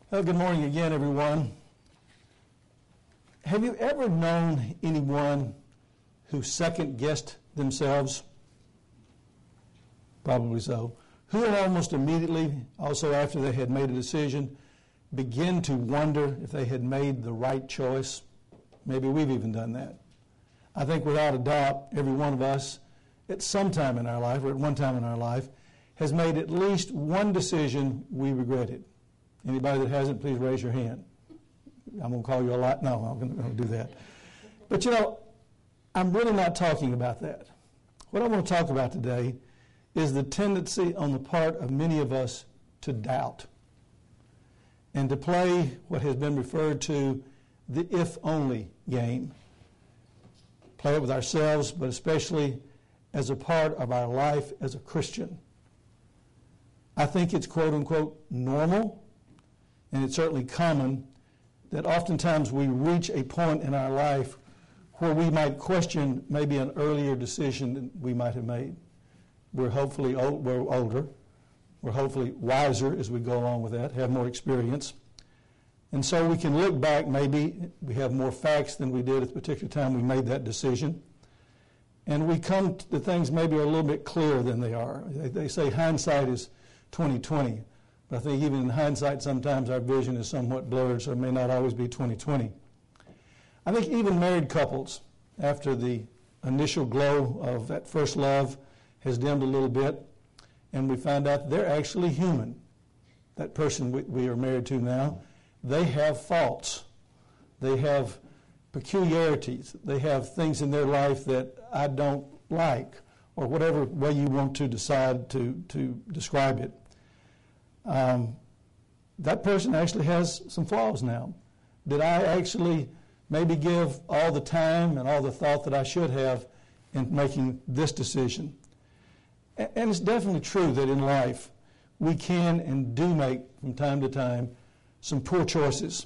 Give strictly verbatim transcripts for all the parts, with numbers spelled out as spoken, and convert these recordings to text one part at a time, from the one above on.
Well, good morning again, everyone. Have you ever known anyone who second-guessed themselves? Probably so. Who almost immediately, also after they had made a decision, begin to wonder if they had made the right choice? Maybe we've even done that. I think without a doubt, every one of us, at some time in our life, or at one time in our life, has made at least one decision we regretted. Anybody that hasn't, please raise your hand. I'm going to call you a lot. No, I'm going to do that. But you know, I'm really not talking about that. What I want to talk about today is the tendency on the part of many of us to doubt and to play what has been referred to the if-only game. Play it with ourselves, but especially as a part of our life as a Christian. I think it's quote-unquote normal, and it's certainly common, that oftentimes we reach a point in our life where we might question maybe an earlier decision that we might have made. We're hopefully old, we're older. We're hopefully wiser as we go along with that, have more experience. And so we can look back, maybe we have more facts than we did at the particular time we made that decision. And we come to things maybe are a little bit clearer than they are. They, they say hindsight is twenty twenty. But I think even in hindsight, sometimes our vision is somewhat blurred, so it may not always be twenty twenty. I think even married couples, after the initial glow of that first love has dimmed a little bit, and we find out they're actually human. That person we, we are married to now, they have faults. They have peculiarities. They have things in their life that I don't like, or whatever way you want to decide to, to describe it. Um, that person actually has some flaws now. Did I actually maybe give all the time and all the thought that I should have in making this decision? And, and it's definitely true that in life we can and do make from time to time some poor choices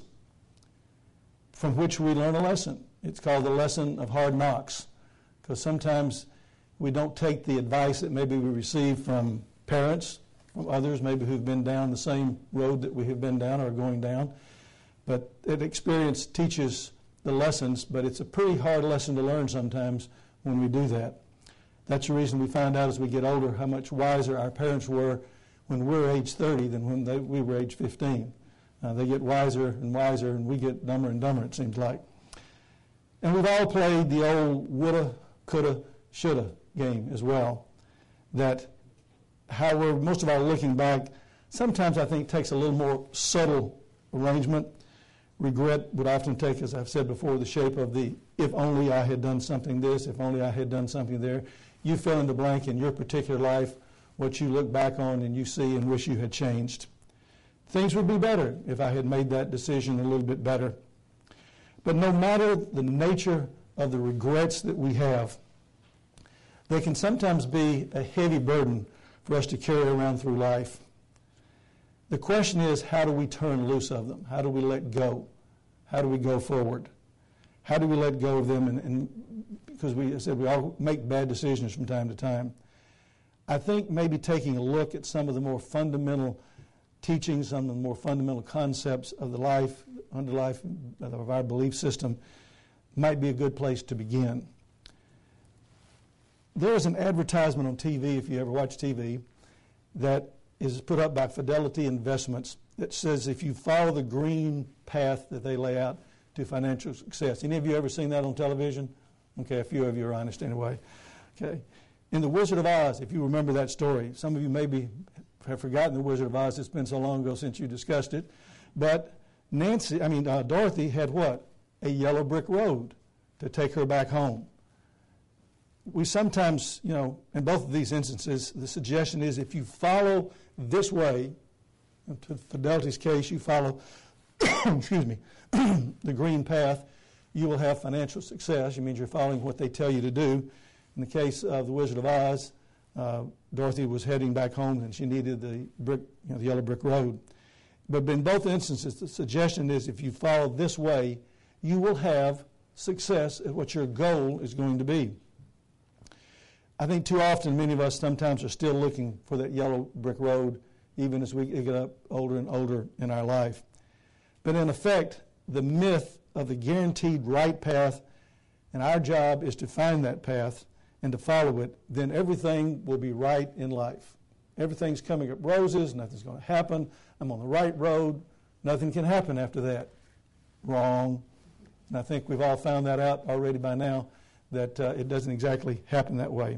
from which we learn a lesson. It's called the lesson of hard knocks, because sometimes we don't take the advice that maybe we receive from parents, from others maybe who've been down the same road that we have been down or going down. But that experience teaches the lessons, but it's a pretty hard lesson to learn sometimes when we do that. That's the reason we find out as we get older how much wiser our parents were when we were age thirty than when they, we were age fifteen. Uh, they get wiser and wiser, and we get dumber and dumber, it seems like. And we've all played the old woulda, coulda, shoulda game as well. That how we're, most of our looking back, sometimes I think takes a little more subtle arrangement. Regret would often take, as I've said before, the shape of the if only I had done something this, if only I had done something there. You fill in the blank in your particular life, what you look back on and you see and wish you had changed. Things would be better if I had made that decision a little bit better. But no matter the nature of the regrets that we have, they can sometimes be a heavy burden for us to carry around through life. The question is, how do we turn loose of them? How do we let go? How do we go forward? How do we let go of them? And, and because we I said we all make bad decisions from time to time. I think maybe taking a look at some of the more fundamental teachings, some of the more fundamental concepts of the life, under life of our belief system might be a good place to begin. There is an advertisement on T V, if you ever watch T V, that is put up by Fidelity Investments that says if you follow the green path that they lay out to financial success. Any of you ever seen that on television? Okay, a few of you are honest anyway. Okay. In The Wizard of Oz, if you remember that story, some of you maybe have forgotten The Wizard of Oz. It's been so long ago since you discussed it. But Nancy, I mean, uh, Dorothy had what? A yellow brick road to take her back home. We sometimes, you know, in both of these instances, the suggestion is if you follow this way, to Fidelity's case, you follow, excuse me, the green path, you will have financial success. It means you're following what they tell you to do. In the case of The Wizard of Oz, uh, Dorothy was heading back home and she needed the brick, you know, the yellow brick road. But in both instances, the suggestion is if you follow this way, you will have success at what your goal is going to be. I think too often many of us sometimes are still looking for that yellow brick road even as we get up older and older in our life. But in effect, the myth of the guaranteed right path, and our job is to find that path and to follow it, then everything will be right in life. Everything's coming up roses, nothing's going to happen. I'm on the right road, nothing can happen after that. Wrong. And I think we've all found that out already by now, that uh, it doesn't exactly happen that way.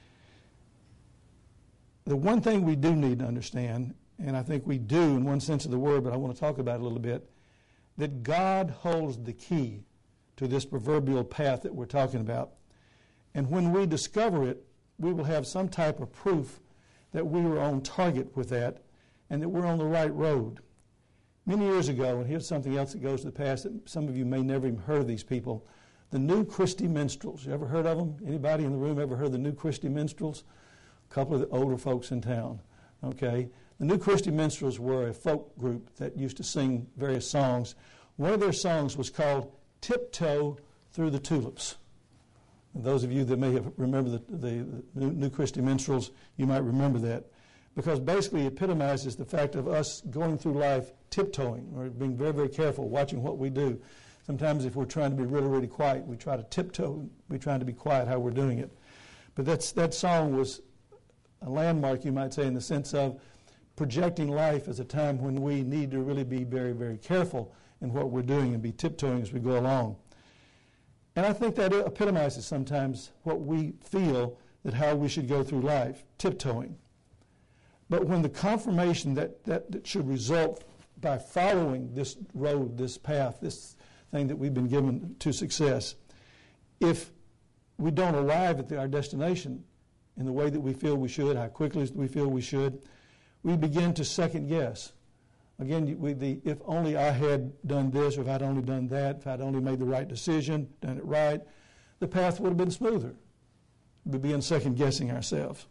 The one thing we do need to understand, and I think we do in one sense of the word, but I want to talk about it a little bit, that God holds the key to this proverbial path that we're talking about. And when we discover it, we will have some type of proof that we were on target with that and that we're on the right road. Many years ago, and here's something else that goes to the past that some of you may never even heard of these people, the New Christy Minstrels. You ever heard of them? Anybody in the room ever heard of the New Christy Minstrels? A couple of the older folks in town, okay? The New Christy Minstrels were a folk group that used to sing various songs. One of their songs was called Tiptoe Through the Tulips. And those of you that may have remembered the, the, the New Christy Minstrels, you might remember that. Because basically it epitomizes the fact of us going through life tiptoeing, or being very, very careful, watching what we do. Sometimes if we're trying to be really, really quiet, we try to tiptoe. We're trying to be quiet how we're doing it. But that's, that song was a landmark, you might say, in the sense of projecting life as a time when we need to really be very, very careful in what we're doing and be tiptoeing as we go along. And I think that epitomizes sometimes what we feel that how we should go through life, tiptoeing. But when the confirmation that, that, that should result by following this road, this path, this thing that we've been given to success, if we don't arrive at the, our destination in the way that we feel we should, how quickly we feel we should, we begin to second guess. Again, we, the, if only I had done this, or if I'd only done that, if I'd only made the right decision, done it right, the path would have been smoother. We'd begin second guessing ourselves.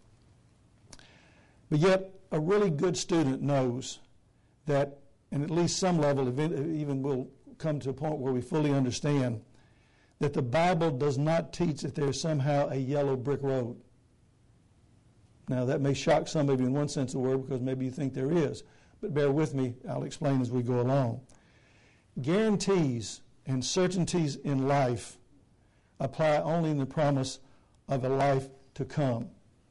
But yet, a really good student knows that, and at least some level, even will come to a point where we fully understand that the Bible does not teach that there's somehow a yellow brick road. Now, that may shock some of you in one sense of the word because maybe you think there is. But bear with me, I'll explain as we go along. Guarantees and certainties in life apply only in the promise of a life to come,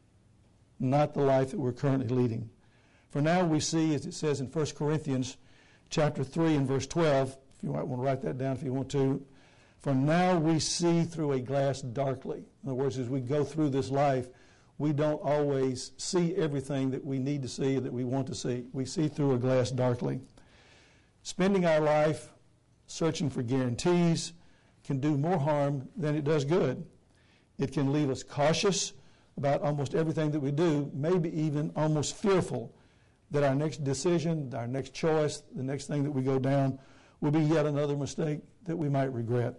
not the life that we're currently leading. For now we see, as it says in First Corinthians chapter three and verse twelve, if you might want to write that down if you want to, for now we see through a glass darkly. In other words, as we go through this life, we don't always see everything that we need to see, that we want to see. We see through a glass darkly. Spending our life searching for guarantees can do more harm than it does good. It can leave us cautious about almost everything that we do, maybe even almost fearful that our next decision, our next choice, the next thing that we go down will be yet another mistake that we might regret.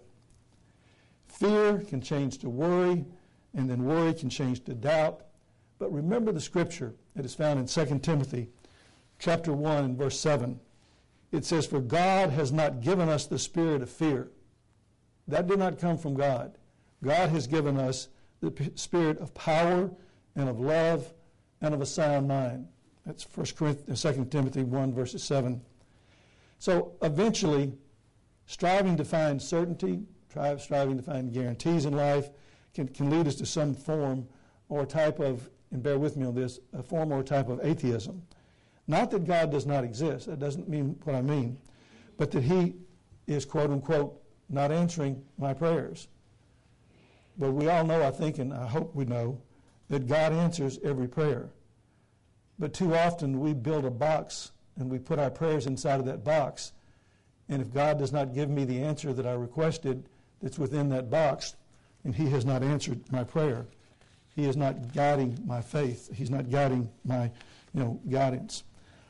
Fear can change to worry, and then worry can change to doubt. But remember the scripture that is found in Second Timothy chapter one and verse seven. It says, for God has not given us the spirit of fear. That did not come from God. God has given us the p- spirit of power and of love and of a sound mind. That's First Corinthians, Second Timothy one, verses seven. So eventually, striving to find certainty, striving to find guarantees in life, Can, can lead us to some form or type of, and bear with me on this, a form or type of atheism. Not that God does not exist, that doesn't mean what I mean, but that he is, quote unquote, not answering my prayers. But we all know, I think, and I hope we know, that God answers every prayer. But too often we build a box and we put our prayers inside of that box. And if God does not give me the answer that I requested that's within that box, and he has not answered my prayer, he is not guiding my faith. He's not guiding my, you know, guidance.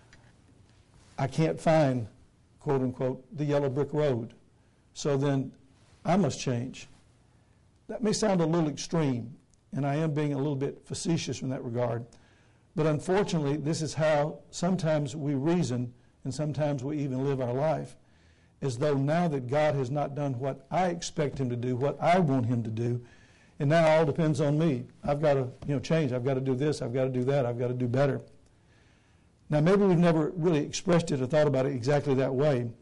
I can't find, quote unquote, the yellow brick road. So then I must change. That may sound a little extreme, and I am being a little bit facetious in that regard. But unfortunately, this is how sometimes we reason, and sometimes we even live our life, as though now that God has not done what I expect him to do, what I want him to do, and now all depends on me. I've got to, you know, change. I've got to do this. I've got to do that. I've got to do better. Now, maybe we've never really expressed it or thought about it exactly that way,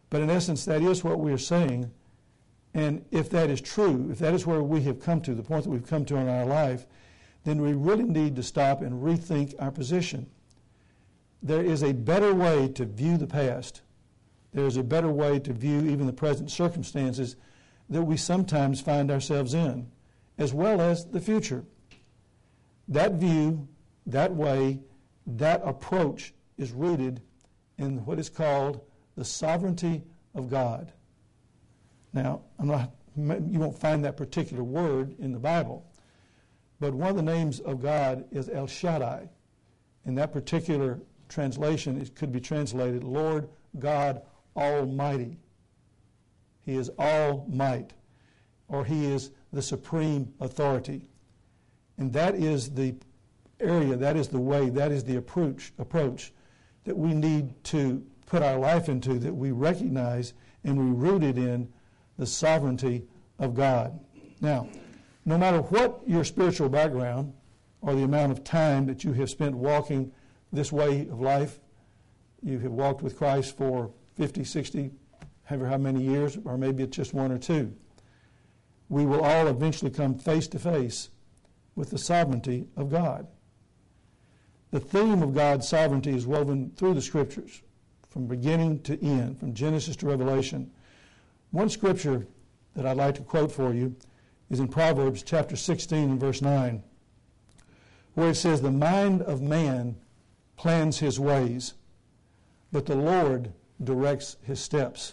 But in essence, that is what we are saying. And if that is true, if that is where we have come to, the point that we've come to in our life, then we really need to stop and rethink our position. There is a better way to view the past. There is a better way to view even the present circumstances that we sometimes find ourselves in, as well as the future. That view, that way, that approach is rooted in what is called the sovereignty of God. Now, I'm not, you won't find that particular word in the Bible, but one of the names of God is El Shaddai. In that particular translation, it could be translated Lord God Almighty. He is all might, or he is the supreme authority. And that is the area, that is the way, that is the approach, approach that we need to put our life into, that we recognize and we root it in the sovereignty of God. Now, no matter what your spiritual background or the amount of time that you have spent walking this way of life, you have walked with Christ for fifty, sixty, however how many years, or maybe it's just one or two, we will all eventually come face to face with the sovereignty of God. The theme of God's sovereignty is woven through the Scriptures, from beginning to end, from Genesis to Revelation. One scripture that I'd like to quote for you is in Proverbs chapter sixteen and verse nine, where it says, "The mind of man plans his ways, but the Lord directs his steps."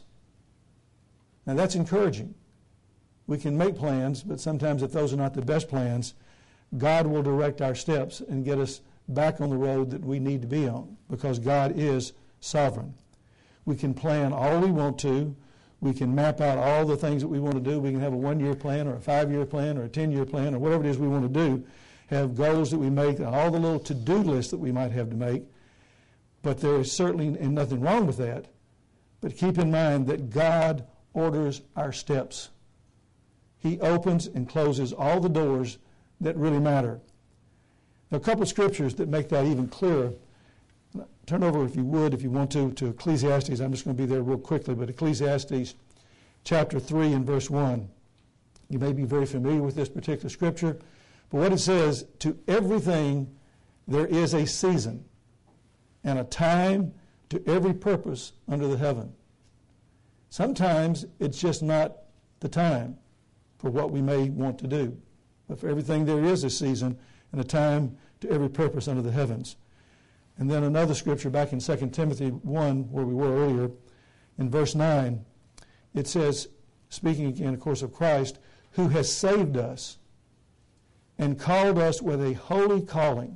Now that's encouraging. We can make plans, but sometimes if those are not the best plans, God will direct our steps and get us back on the road that we need to be on, because God is sovereign. We can plan all we want to. We can map out all the things that we want to do. We can have a one-year plan or a five-year plan or a ten-year plan or whatever it is we want to do, have goals that we make, and all the little to-do lists that we might have to make. But there is certainly nothing wrong with that. But keep in mind that God orders our steps. He opens and closes all the doors that really matter. Now, a couple of scriptures that make that even clearer. Turn over, if you would, if you want to, to Ecclesiastes. I'm just going to be there real quickly, but Ecclesiastes chapter three and verse one. You may be very familiar with this particular scripture, but what it says, "To everything there is a season, and a time to every purpose under the heaven." Sometimes it's just not the time for what we may want to do. But for everything there is a season and a time to every purpose under the heavens. And then another scripture back in Second Timothy one, where we were earlier, in verse nine, it says, speaking again, of course, of Christ, "who has saved us and called us with a holy calling."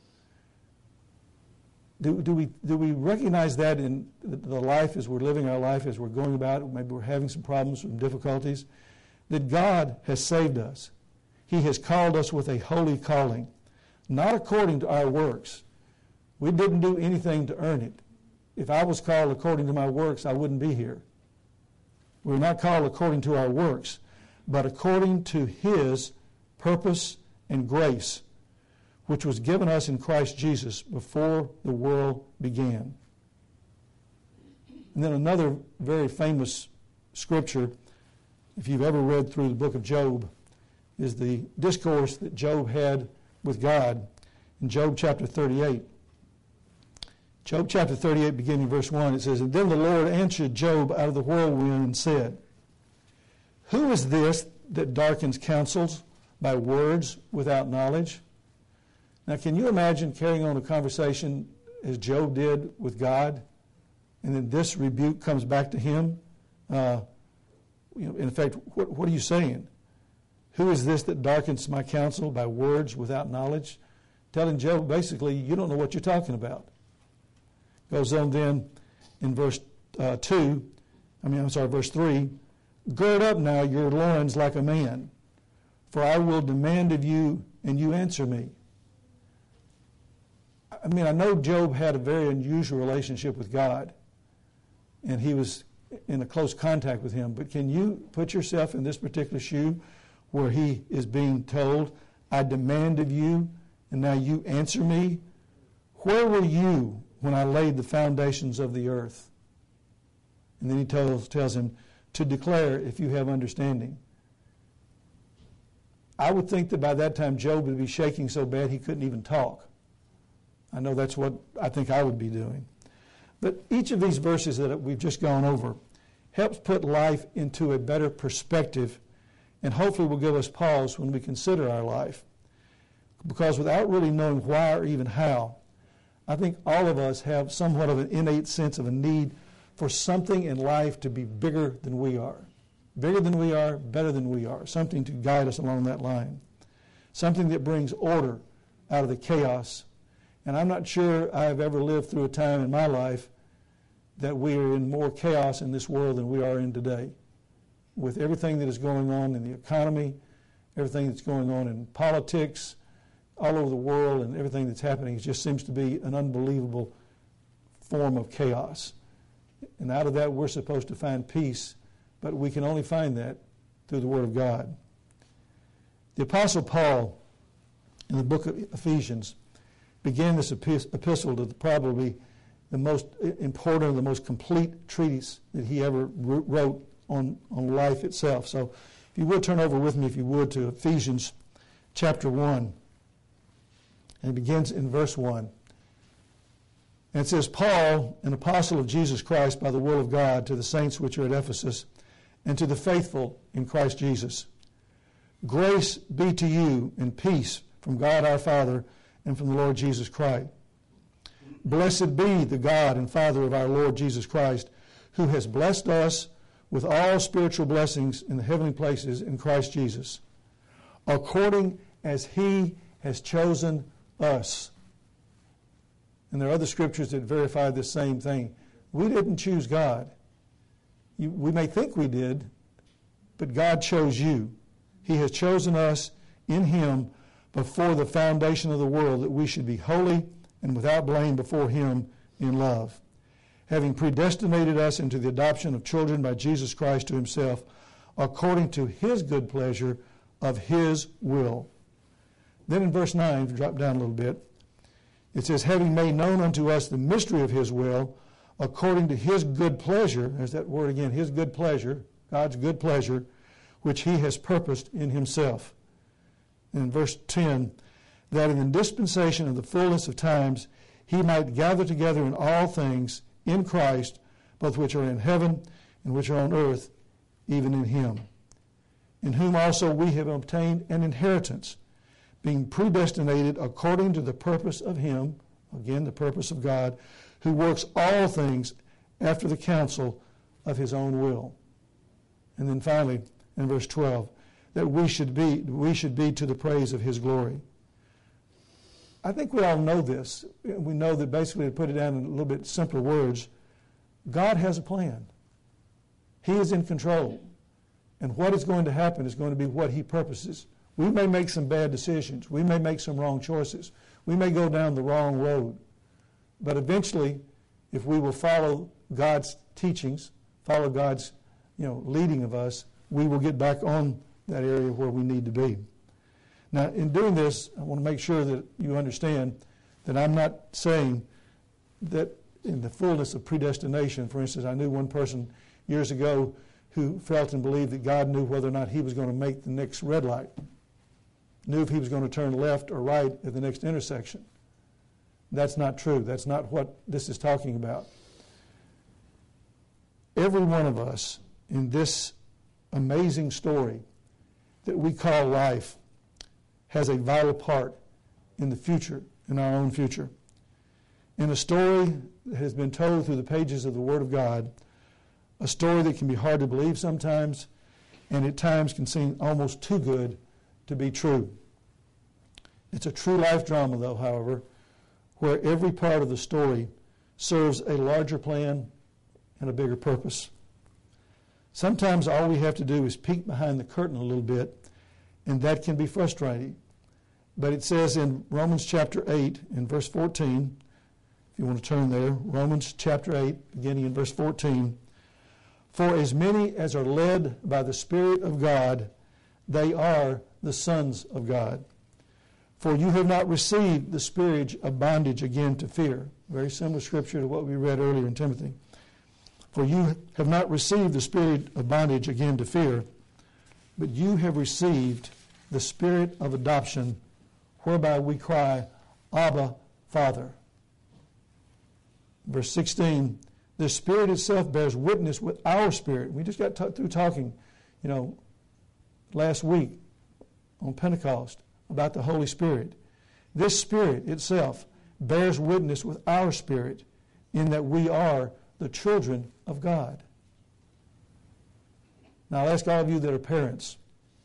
Do, do we do we recognize that in the life as we're living our life, as we're going about it, maybe we're having some problems, some difficulties, that God has saved us. He has called us with a holy calling, not according to our works. We didn't do anything to earn it. If I was called according to my works, I wouldn't be here. We're not called according to our works, but according to His purpose and grace, which was given us in Christ Jesus before the world began. And then another very famous scripture, if you've ever read through the book of Job, is the discourse that Job had with God in Job chapter thirty-eight. Job chapter thirty-eight, beginning in verse one, it says, "And then the Lord answered Job out of the whirlwind and said, Who is this that darkens counsels by words without knowledge?" Now, can you imagine carrying on a conversation as Job did with God, and then this rebuke comes back to him? Uh, you know, in effect, what, what are you saying? Who is this that darkens my counsel by words without knowledge? Telling Job, basically, you don't know what you're talking about. Goes on then in verse uh, two, I mean, I'm sorry, verse three, "Gird up now your loins like a man, for I will demand of you, and you answer me." I mean, I know Job had a very unusual relationship with God, and he was in a close contact with Him, but can you put yourself in this particular shoe where he is being told, "I demand of you, and now you answer me"? Where were you when I laid the foundations of the earth? And then he tells, tells him to declare if you have understanding. I would think that by that time Job would be shaking so bad he couldn't even talk. I know that's what I think I would be doing. But each of these verses that we've just gone over helps put life into a better perspective, and hopefully will give us pause when we consider our life. Because without really knowing why or even how, I think all of us have somewhat of an innate sense of a need for something in life to be bigger than we are. Bigger than we are, better than we are. Something to guide us along that line. Something that brings order out of the chaos. And I'm not sure I've ever lived through a time in my life that we are in more chaos in this world than we are in today. With everything that is going on in the economy, everything that's going on in politics, all over the world, and everything that's happening, it just seems to be an unbelievable form of chaos. And out of that, we're supposed to find peace, but we can only find that through the Word of God. The Apostle Paul, in the book of Ephesians, began this epistle to probably the most important, the most complete treatise that he ever wrote on, on life itself. So if you would turn over with me, if you would, to Ephesians chapter one. And it begins in verse one. And it says, Paul, an apostle of Jesus Christ by the will of God, to the saints which are at Ephesus, and to the faithful in Christ Jesus. Grace be to you and peace from God our Father and from the Lord Jesus Christ. Blessed be the God and Father of our Lord Jesus Christ, who has blessed us with all spiritual blessings in the heavenly places in Christ Jesus, according as he has chosen us. And there are other scriptures that verify this same thing. We didn't choose God. You, we may think we did, but God chose you. He has chosen us in him before the foundation of the world, that we should be holy and without blame before him in love, having predestinated us into the adoption of children by Jesus Christ to himself, according to his good pleasure of his will. Then in verse nine, if you drop down a little bit, it says, having made known unto us the mystery of his will, according to his good pleasure, there's that word again, his good pleasure, God's good pleasure, which he has purposed in himself. And in verse ten, that in the dispensation of the fullness of times he might gather together in all things in Christ, both which are in heaven and which are on earth, even in him, in whom also we have obtained an inheritance, being predestinated according to the purpose of him, again the purpose of God, who works all things after the counsel of his own will. And then finally, in verse twelve, that we should be we should be to the praise of his glory. I think we all know this. We know that basically, to put it down in a little bit simpler words, God has a plan. He is in control. And what is going to happen is going to be what he purposes. We may make some bad decisions. We may make some wrong choices. We may go down the wrong road. But eventually, if we will follow God's teachings, follow God's you know, leading of us, we will get back on that area where we need to be. Now, in doing this, I want to make sure that you understand that I'm not saying that in the fullness of predestination, for instance, I knew one person years ago who felt and believed that God knew whether or not he was going to make the next red light, knew if he was going to turn left or right at the next intersection. That's not true. That's not what this is talking about. Every one of us in this amazing story that we call life has a vital part in the future, in our own future. In a story that has been told through the pages of the Word of God, a story that can be hard to believe sometimes, and at times can seem almost too good to be true. It's a true life drama, though, however, where every part of the story serves a larger plan and a bigger purpose. Sometimes all we have to do is peek behind the curtain a little bit, and that can be frustrating. But it says in Romans chapter eight, in verse fourteen, if you want to turn there, Romans chapter eight, beginning in verse fourteen, for as many as are led by the Spirit of God, they are the sons of God. For you have not received the spirit of bondage again to fear. Very similar scripture to what we read earlier in Timothy. For you have not received the spirit of bondage again to fear, but you have received the spirit of adoption, whereby we cry, Abba, Father. Verse sixteen, the Spirit itself bears witness with our spirit. We just got t- through talking, you know, last week on Pentecost about the Holy Spirit. This Spirit itself bears witness with our spirit in that we are the children of God. Now I'll ask all of you that are parents,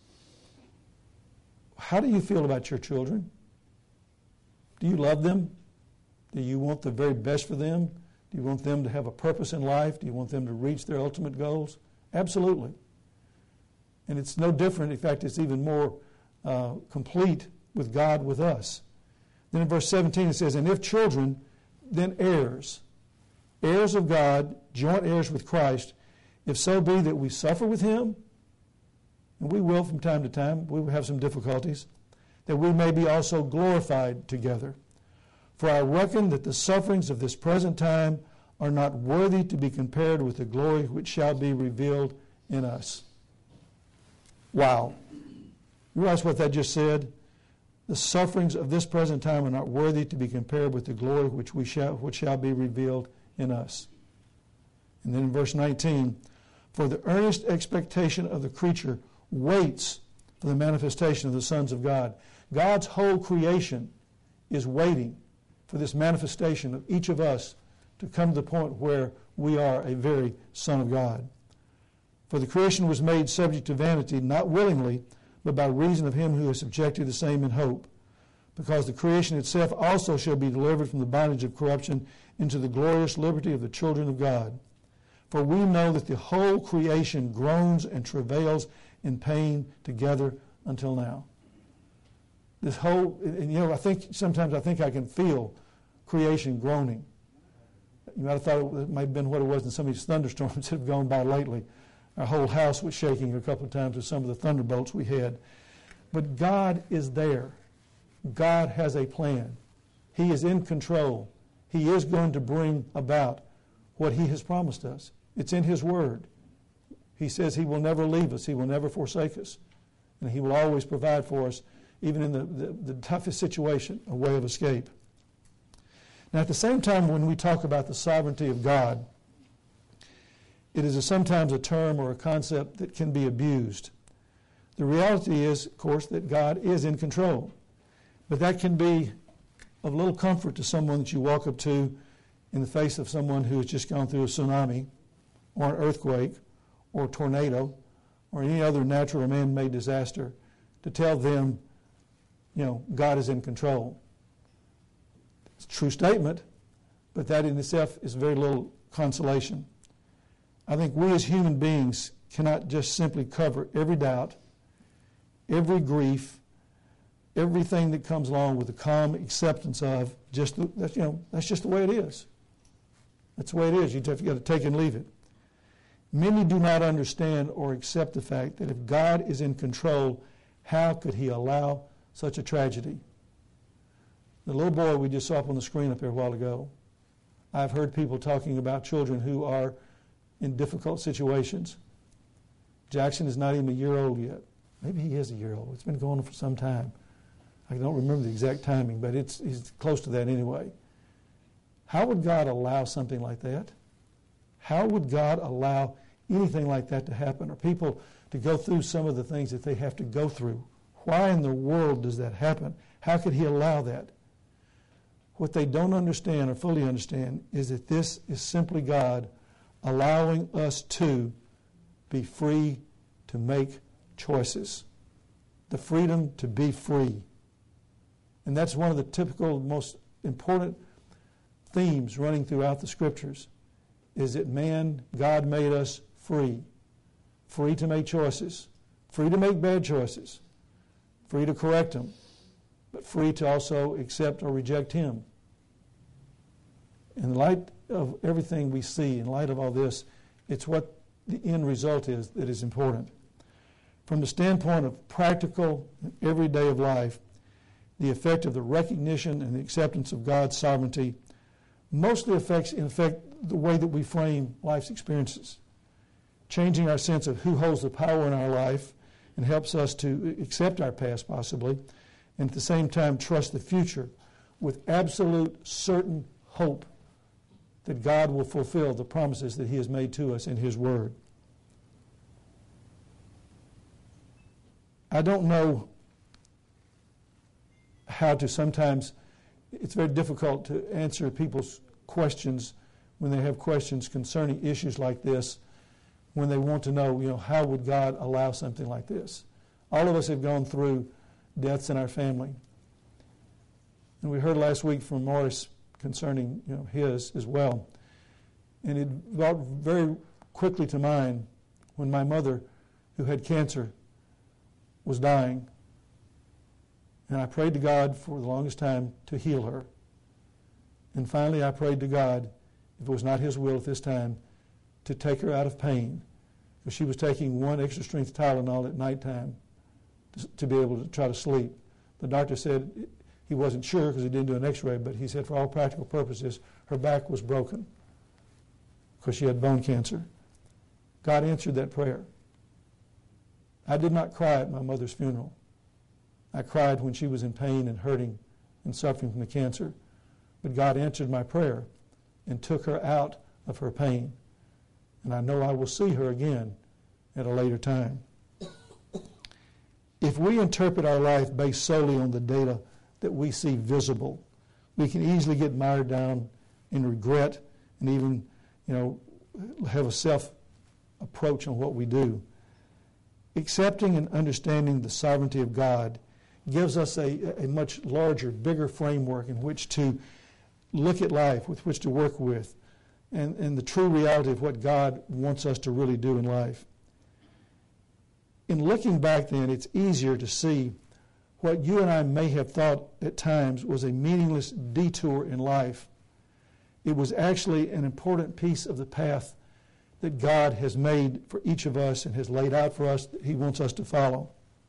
how do you feel about your children? Do you love them? Do you want the very best for them? Do you want them to have a purpose in life? Do you want them to reach their ultimate goals? Absolutely. And it's no different. In fact, it's even more uh, complete with God with us. Then in verse seventeen it says, and if children, then heirs, heirs of God, joint heirs with Christ, if so be that we suffer with him, and we will from time to time, we will have some difficulties, that we may be also glorified together. For I reckon that the sufferings of this present time are not worthy to be compared with the glory which shall be revealed in us. Wow. You realize what that just said? The sufferings of this present time are not worthy to be compared with the glory which we shall which shall be revealed in us. And then in verse nineteen, for the earnest expectation of the creature waits for the manifestation of the sons of God. God's whole creation is waiting for this manifestation of each of us to come to the point where we are a very son of God. For the creation was made subject to vanity, not willingly, but by reason of him who is subjected the same in hope. Because the creation itself also shall be delivered from the bondage of corruption into the glorious liberty of the children of God. For we know that the whole creation groans and travails in pain together until now. This whole, and you know, I think sometimes I think I can feel creation groaning. You might have thought it might have been what it was in some of these thunderstorms that have gone by lately. Our whole house was shaking a couple of times with some of the thunderbolts we had. But God is there. God has a plan. He is in control. He is going to bring about what he has promised us. It's in his word. He says he will never leave us. He will never forsake us. And he will always provide for us, even in the, the, the toughest situation, a way of escape. Now, at the same time, when we talk about the sovereignty of God, it is a, sometimes a term or a concept that can be abused. The reality is, of course, that God is in control. But that can be of little comfort to someone that you walk up to in the face of someone who has just gone through a tsunami or an earthquake or a tornado or any other natural or man-made disaster, to tell them, you know, God is in control. It's a true statement, but that in itself is very little consolation. I think we as human beings cannot just simply cover every doubt, every grief, everything that comes along with the calm acceptance of just the, that's, you know, that's just the way it is. That's the way it is. You have got to take and leave it. Many do not understand or accept the fact that if God is in control, how could he allow such a tragedy? The little boy we just saw up on the screen up here a while ago, I've heard people talking about children who are in difficult situations. Jackson is not even a year old yet. Maybe he is a year old. It's been going on for some time. I don't remember the exact timing, but it's, it's close to that anyway. How would God allow something like that? How would God allow anything like that to happen, or people to go through some of the things that they have to go through? Why in the world does that happen? How could he allow that? What they don't understand or fully understand is that this is simply God allowing us to be free to make choices. The freedom to be free. And that's one of the typical, most important themes running throughout the Scriptures, is that man, God made us free. Free to make choices. Free to make bad choices. Free to correct them. But free to also accept or reject him. In light of everything we see, in light of all this, it's what the end result is that is important. From the standpoint of practical, everyday of life, the effect of the recognition and the acceptance of God's sovereignty mostly affects, in effect, the way that we frame life's experiences, changing our sense of who holds the power in our life and helps us to accept our past possibly, and at the same time trust the future with absolute certain hope that God will fulfill the promises that He has made to us in His Word. I don't know how to sometimes, it's very difficult to answer people's questions when they have questions concerning issues like this, when they want to know, you know, how would God allow something like this? All of us have gone through deaths in our family. And we heard last week from Morris concerning, you know, his as well. And it brought very quickly to mind when my mother, who had cancer, was dying. And I prayed to God for the longest time to heal her. And finally I prayed to God, if it was not His will at this time, to take her out of pain. Because she was taking one extra strength Tylenol at nighttime to, to be able to try to sleep. The doctor said he wasn't sure because he didn't do an x-ray, but he said for all practical purposes, her back was broken because she had bone cancer. God answered that prayer. I did not cry at my mother's funeral. I cried when she was in pain and hurting and suffering from the cancer. But God answered my prayer and took her out of her pain. And I know I will see her again at a later time. If we interpret our life based solely on the data that we see visible, we can easily get mired down in regret and even, you know, have a self-approach on what we do. Accepting and understanding the sovereignty of God gives us a, a much larger, bigger framework in which to look at life, with which to work with, and, and the true reality of what God wants us to really do in life. In looking back then, it's easier to see what you and I may have thought at times was a meaningless detour in life. It was actually an important piece of the path that God has made for each of us and has laid out for us that He wants us to follow.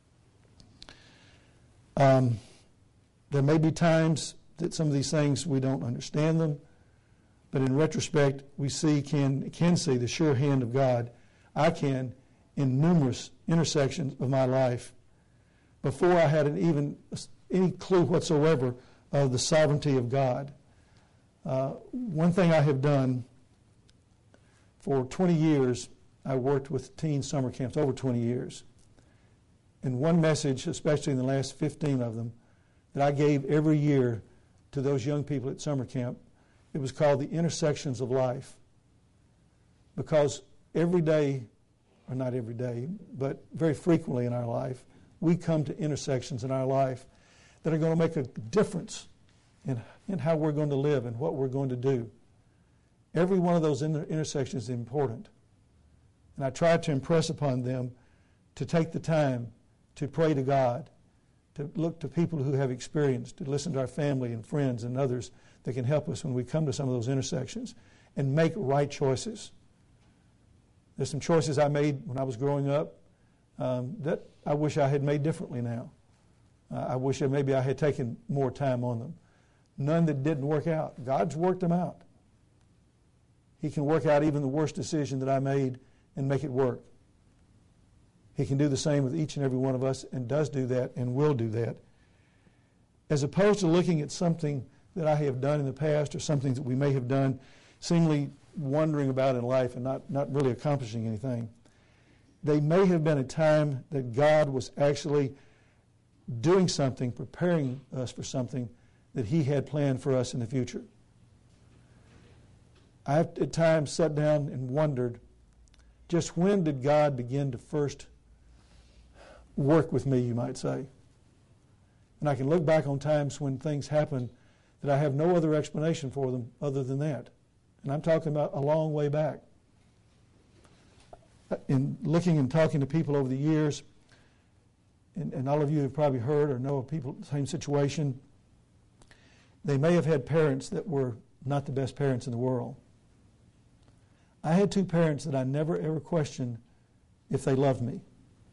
Um, there may be times that some of these things we don't understand them, but in retrospect we see can can see the sure hand of God. I can in numerous intersections of my life before I had an even any clue whatsoever of the sovereignty of God. Uh, one thing I have done for twenty years, I worked with teen summer camps, over twenty years. And one message, especially in the last fifteen of them, that I gave every year to those young people at summer camp, it was called the intersections of life. Because every day, or not every day, but very frequently in our life, we come to intersections in our life that are going to make a difference in, in how we're going to live and what we're going to do. Every one of those inter- intersections is important. And I tried to impress upon them to take the time to pray to God, to look to people who have experience, to listen to our family and friends and others that can help us when we come to some of those intersections, and make right choices. There's some choices I made when I was growing up um, that I wish I had made differently now. Uh, I wish that maybe I had taken more time on them. None that didn't work out. God's worked them out. He can work out even the worst decision that I made and make it work. He can do the same with each and every one of us, and does do that and will do that. As opposed to looking at something that I have done in the past or something that we may have done, seemingly wandering about in life and not, not really accomplishing anything, they may have been a time that God was actually doing something, preparing us for something that He had planned for us in the future. I've at times sat down and wondered, just when did God begin to first work with me, you might say? And I can look back on times when things happened that I have no other explanation for them other than that. And I'm talking about a long way back. In looking and talking to people over the years, and, and all of you have probably heard or know of people in the same situation, they may have had parents that were not the best parents in the world. I had two parents that I never ever questioned if they loved me.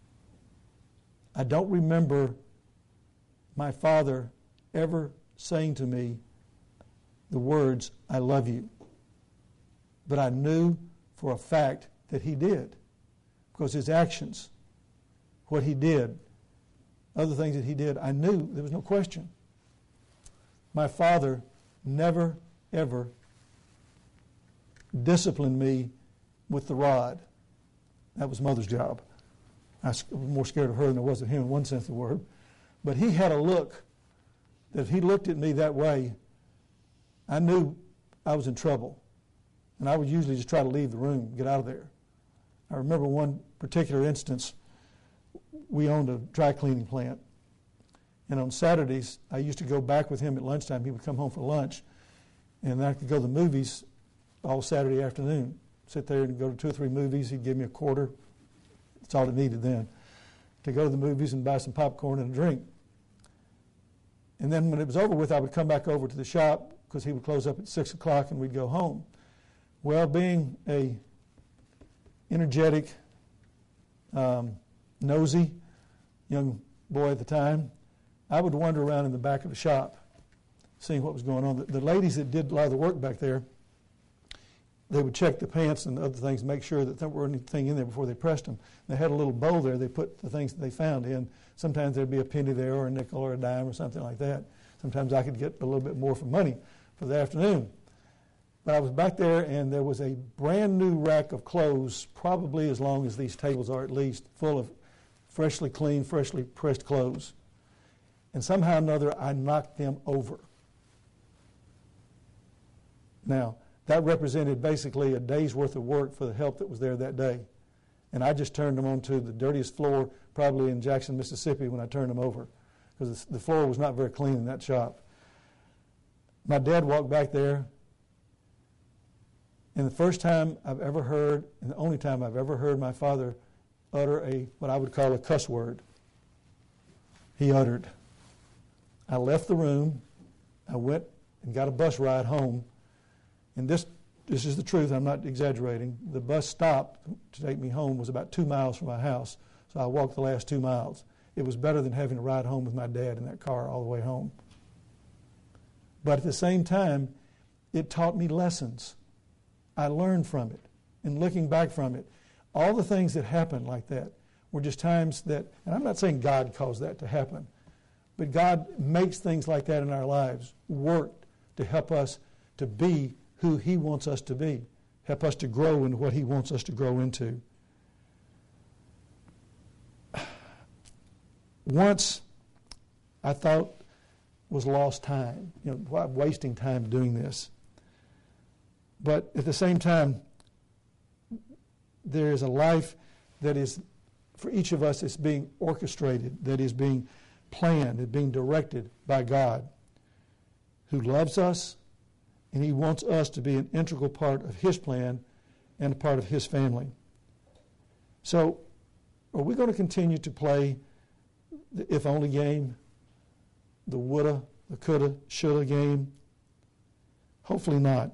I don't remember my father ever saying to me the words, "I love you." but I knew for a fact that he did, because his actions, what he did, other things that he did, I knew there was no question. My father never, ever disciplined me with the rod. That was Mother's job. I was more scared of her than I was of him in one sense of the word. But he had a look that if he looked at me that way, I knew I was in trouble. And I would usually just try to leave the room, get out of there. I remember one particular instance. We owned a dry cleaning plant. And on Saturdays, I used to go back with him at lunchtime. He would come home for lunch. And then I could go to the movies all Saturday afternoon. Sit there and go to two or three movies. He'd give me a quarter. That's all it needed then, to go to the movies and buy some popcorn and a drink. And then when it was over with, I would come back over to the shop because he would close up at six o'clock and we'd go home. Well, being a energetic, um, nosy young boy at the time, I would wander around in the back of the shop seeing what was going on. The, the ladies that did a lot of the work back there, they would check the pants and other things, make sure that there weren't anything in there before they pressed them. They had a little bowl there. They put the things that they found in. Sometimes there'd be a penny there or a nickel or a dime or something like that. Sometimes I could get a little bit more for money for the afternoon. But I was back there, and there was a brand new rack of clothes, probably as long as these tables are at least, full of freshly cleaned, freshly pressed clothes. And somehow or another, I knocked them over. Now, that represented basically a day's worth of work for the help that was there that day. And I just turned them onto the dirtiest floor probably in Jackson, Mississippi when I turned them over, because the floor was not very clean in that shop. My dad walked back there, and the first time I've ever heard, and the only time I've ever heard my father utter a what I would call a cuss word, he uttered. I left the room. I went and got a bus ride home. And this this is the truth, I'm not exaggerating. The bus stop to take me home was about two miles from my house, so I walked the last two miles. It was better than having to ride home with my dad in that car all the way home. But at the same time, it taught me lessons. I learned from it. And looking back from it, all the things that happened like that were just times that, and I'm not saying God caused that to happen, but God makes things like that in our lives work to help us to be who He wants us to be, help us to grow into what He wants us to grow into. Once I thought was lost time, you know, why wasting time doing this. But at the same time, there is a life that is, for each of us, is being orchestrated, that is being planned, and being directed by God, who loves us, and He wants us to be an integral part of His plan and a part of His family. So, are we going to continue to play the if-only game, the woulda, the coulda, shoulda game? Hopefully not.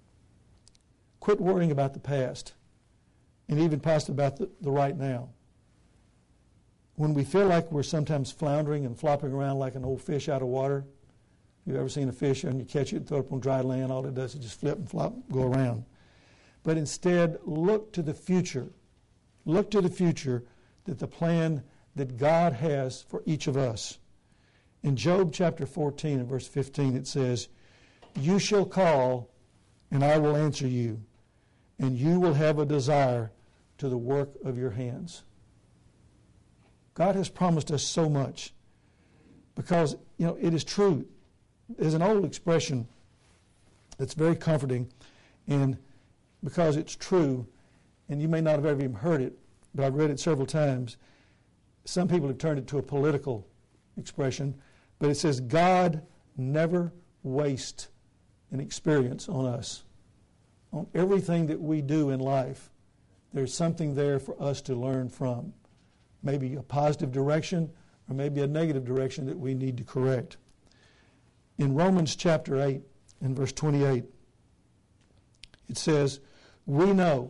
Quit worrying about the past, and even possibly about the, the right now. When we feel like we're sometimes floundering and flopping around like an old fish out of water, you've ever seen a fish and you catch it and throw it up on dry land, all it does is just flip and flop, go around. But instead, look to the future. Look to the future, that the plan that God has for each of us. In Job chapter fourteen and verse fifteen, it says, "You shall call, and I will answer you, and you will have a desire to the work of your hands." God has promised us so much, because, you know, it is true. There's an old expression that's very comforting, and because it's true, and you may not have ever even heard it, but I've read it several times. Some people have turned it to a political expression, but it says, God never wastes an experience on us. On everything that we do in life, there's something there for us to learn from. Maybe a positive direction, or maybe a negative direction that we need to correct. In Romans chapter eight and verse twenty-eight, it says, we know,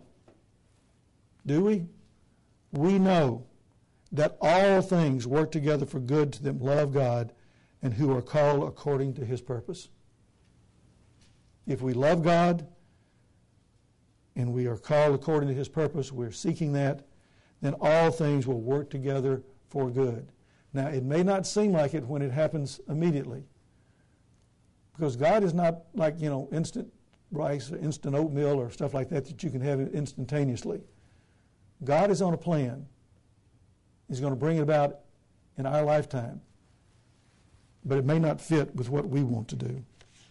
do we? We know that all things work together for good to them who love God and who are called according to His purpose. If we love God, and we are called according to His purpose, we're seeking that, then all things will work together for good. Now, it may not seem like it when it happens immediately, because God is not like, you know, instant rice or instant oatmeal or stuff like that that you can have instantaneously. God is on a plan. He's going to bring it about in our lifetime, but it may not fit with what we want to do.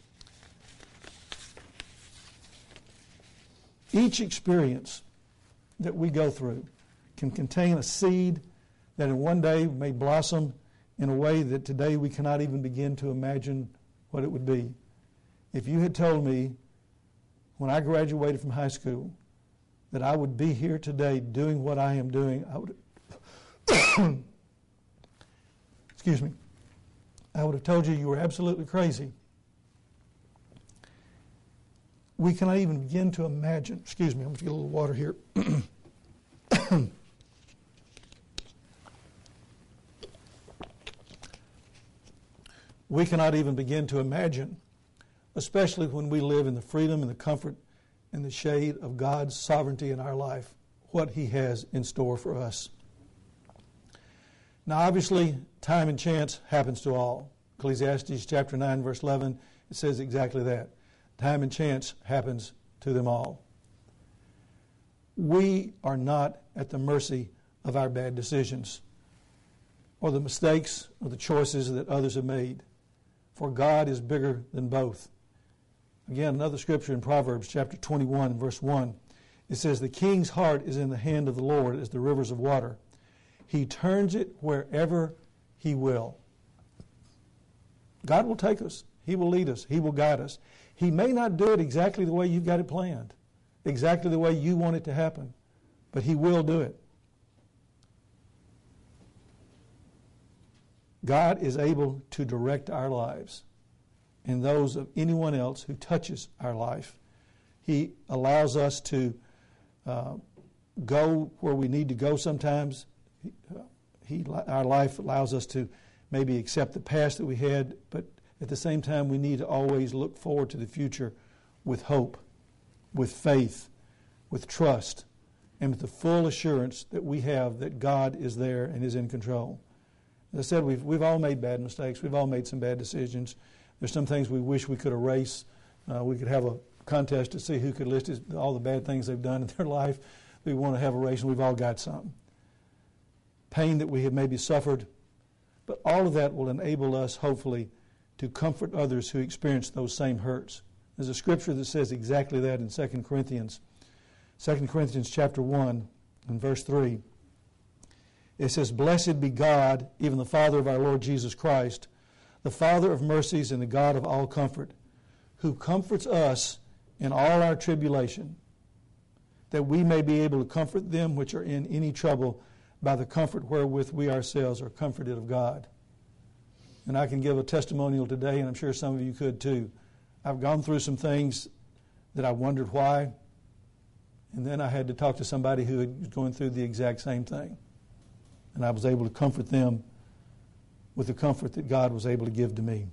Each experience that we go through can contain a seed that in one day may blossom in a way that today we cannot even begin to imagine what it would be. If you had told me when I graduated from high school that I would be here today doing what I am doing, I would excuse me, I would have told you you were absolutely crazy. We cannot even begin to imagine. Excuse me, I'm going to get a little water here. We cannot even begin to imagine, especially when we live in the freedom and the comfort and the shade of God's sovereignty in our life, what He has in store for us. Now, obviously, time and chance happens to all. Ecclesiastes chapter nine, verse eleven, it says exactly that. Time and chance happens to them all. We are not at the mercy of our bad decisions or the mistakes or the choices that others have made, for God is bigger than both. Again, another scripture in Proverbs chapter twenty-one, verse one, it says, "The king's heart is in the hand of the Lord as the rivers of water. He turns it wherever He will." God will take us. He will lead us. He will guide us. He may not do it exactly the way you've got it planned, exactly the way you want it to happen, but He will do it. God is able to direct our lives and those of anyone else who touches our life. He allows us to uh, go where we need to go sometimes. He, our life allows us to maybe accept the past that we had, but at the same time we need to always look forward to the future with hope, with faith, with trust, and with the full assurance that we have that God is there and is in control. As I said, we've, we've all made bad mistakes. We've all made some bad decisions. There's some things we wish we could erase. Uh, we could have a contest to see who could list all the bad things they've done in their life. We want to have erased, and we've all got some. Pain that we have maybe suffered. But all of that will enable us, hopefully, to comfort others who experience those same hurts. There's a scripture that says exactly that in Second Corinthians. Second Corinthians chapter one and verse three. It says, "Blessed be God, even the Father of our Lord Jesus Christ, the Father of mercies and the God of all comfort, who comforts us in all our tribulation, that we may be able to comfort them which are in any trouble by the comfort wherewith we ourselves are comforted of God." And I can give a testimonial today, and I'm sure some of you could too. I've gone through some things that I wondered why, and then I had to talk to somebody who was going through the exact same thing. And I was able to comfort them with the comfort that God was able to give to me.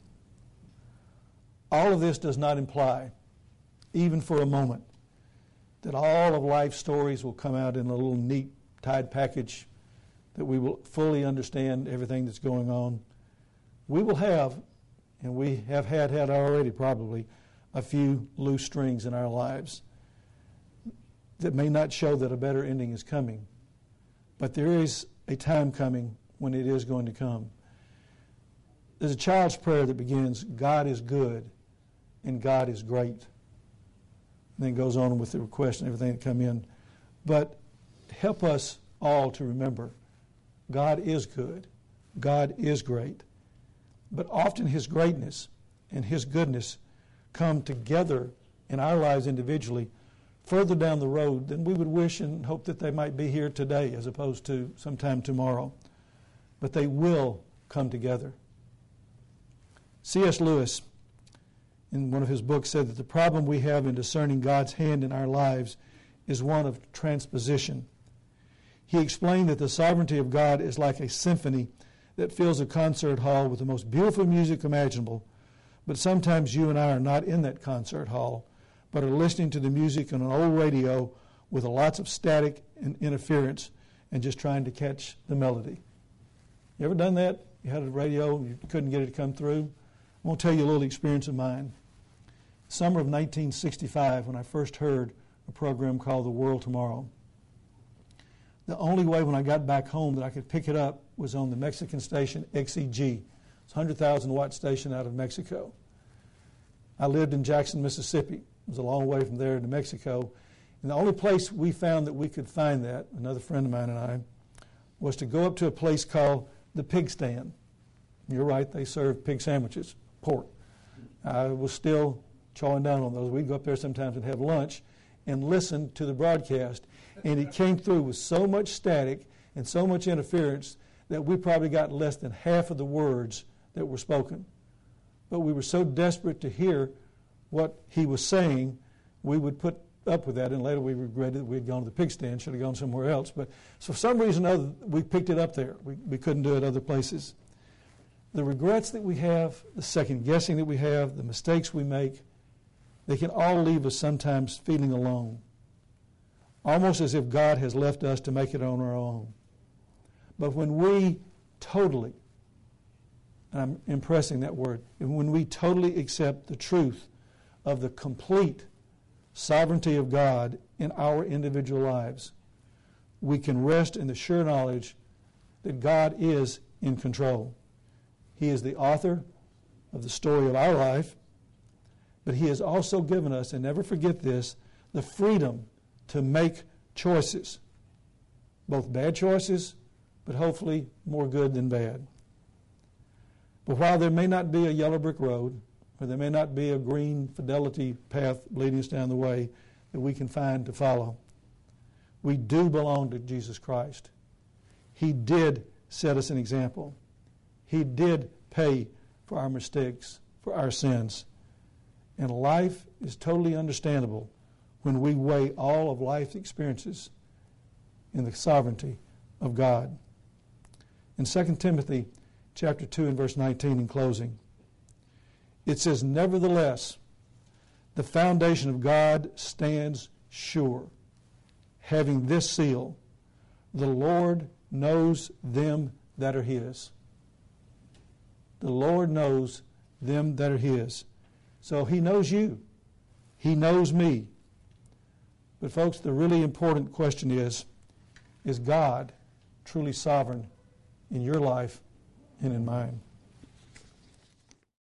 All of this does not imply, even for a moment, that all of life's stories will come out in a little neat, tied package, that we will fully understand everything that's going on. We will have, and we have had had already probably, a few loose strings in our lives that may not show that a better ending is coming. But there is a time coming when it is going to come. There's a child's prayer that begins, "God is good and God is great." And then goes on with the request and everything that come in. But help us all to remember, God is good. God is great. But often His greatness and His goodness come together in our lives individually further down the road than we would wish and hope that they might be here today as opposed to sometime tomorrow. But they will come together. C S Lewis, in one of his books, said that the problem we have in discerning God's hand in our lives is one of transposition. He explained that the sovereignty of God is like a symphony that fills a concert hall with the most beautiful music imaginable, but sometimes you and I are not in that concert hall, but are listening to the music on an old radio with lots of static and interference and just trying to catch the melody. You ever done that? You had a radio and you couldn't get it to come through? I'm going to tell you a little experience of mine. Summer of nineteen sixty-five, when I first heard a program called The World Tomorrow, the only way when I got back home that I could pick it up was on the Mexican station X E G. It's a one hundred thousand watt station out of Mexico. I lived in Jackson, Mississippi. It was a long way from there to Mexico. And the only place we found that we could find that, another friend of mine and I, was to go up to a place called the Pig Stand. You're right, they serve pig sandwiches, pork. I was still chawing down on those. We'd go up there sometimes and have lunch and listen to the broadcast. And it came through with so much static and so much interference that we probably got less than half of the words that were spoken. But we were so desperate to hear what he was saying, we would put up with that, and later we regretted that we had gone to the pig stand, should have gone somewhere else. But so for some reason or other, we picked it up there. We, we couldn't do it other places. The regrets that we have, the second guessing that we have, the mistakes we make, they can all leave us sometimes feeling alone, almost as if God has left us to make it on our own. But when we totally, and I'm impressing that word, and when we totally accept the truth of the complete sovereignty of God in our individual lives, we can rest in the sure knowledge that God is in control. He is the author of the story of our life, but He has also given us, and never forget this, the freedom to make choices, both bad choices, but hopefully more good than bad. But while there may not be a yellow brick road, or there may not be a green fidelity path leading us down the way that we can find to follow, we do belong to Jesus Christ. He did set us an example. He did pay for our mistakes, for our sins. And life is totally understandable when we weigh all of life's experiences in the sovereignty of God. In Second Timothy chapter two and verse nineteen, in closing, it says, "Nevertheless, the foundation of God stands sure, having this seal, the Lord knows them that are His." The Lord knows them that are His. So He knows you. He knows me. But folks, the really important question is, is God truly sovereign in your life and in mine?